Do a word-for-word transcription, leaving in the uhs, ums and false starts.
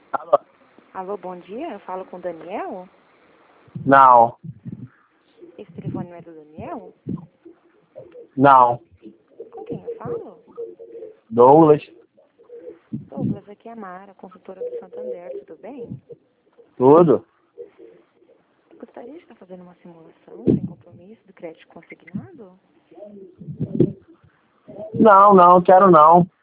Alô? Alô, bom dia. Eu falo com o Daniel? Não, Esse telefone não é do Daniel? não. Com quem eu falo? Douglas, Douglas, aqui é a Mara, consultora do Santander, tudo bem? tudo? Eu gostaria de estar fazendo uma simulação sem compromisso do crédito consignado? Não, não, quero não.